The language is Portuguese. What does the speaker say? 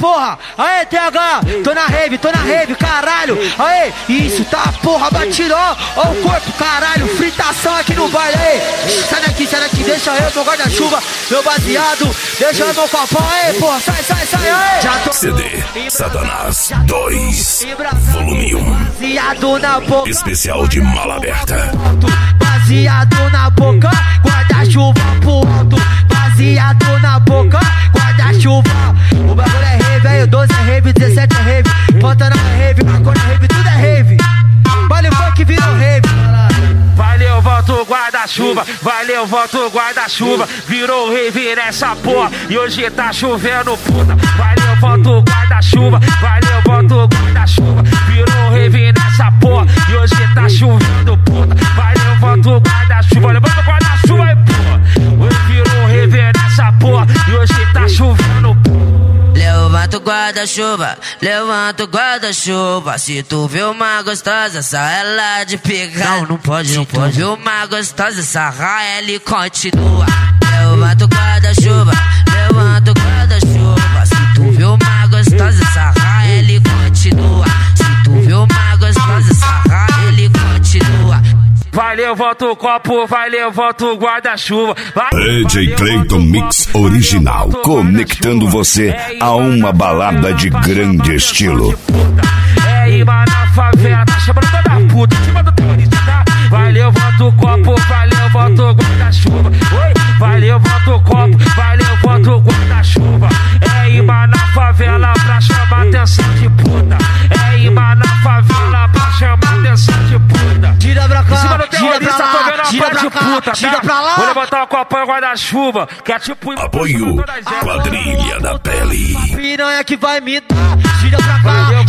porra. Aê, TH, tô na rave, caralho. Aê, isso, tá, porra, batiró. Ó o corpo, caralho, fritação aqui no baile. Aê, sai daqui, deixa eu, meu guarda-chuva, meu baseado, deixa eu, meu copão. Aê, porra, sai, aê. Já tô... CD Satanás 2, volume 1. Baseado na boca, especial de mala aberta. Baseado na boca, guarda-chuva pro alto. Baseado na boca, guarda-chuva. O bagulho é rave, aí o 12 é rave, 17 é rave, Pantanal é rave, Marconi é rave, tudo é rave. Vale o funk virou rave. Valeu, volta o guarda-chuva, valeu, volta o guarda-chuva. Virou rave nessa porra e hoje tá chovendo puta. Valeu, volta o guarda-chuva, valeu, volta o guarda-chuva. Virou rave nessa porra e hoje tá chovendo puta. Valeu, volta o guarda-chuva, levanta o guarda-chuva aí, porra. Hoje virou rave nessa porra e hoje tá chovendo puta. Levanta o guarda-chuva, levanta o guarda-chuva. Se tu vê uma gostosa, sai ela de pegar. Não pode. Se tu vê uma gostosa, sarra ela e continua. Levanta o guarda-chuva, levanta o guarda-chuva. Se tu vê uma gostosa, sarra ela e continua. Se tu vê uma gostosa, sarra ela e continua. Valeu, volta o copo, valeu, volta o guarda-chuva. DJ Clayton Mix Original, conectando você a uma balada de grande estilo. É imã na favela, tá chamando toda puta, cima do turista, tá? Valeu, volta o copo, valeu, volta o guarda-chuva. Oi, valeu, volta o copo, valeu, volta o guarda-chuva. É imã na favela pra chamar atenção de puta. É imã na favela pra chamar atenção de puta. Tira pra cá, gira pra lá, tira pra cá, puta, tira tá? pra lá. Vou levantar o copo e o guarda-chuva, que é tipo... Apoio Quadrilha da Pele. Piranha que vai me dar. Gira pra cá,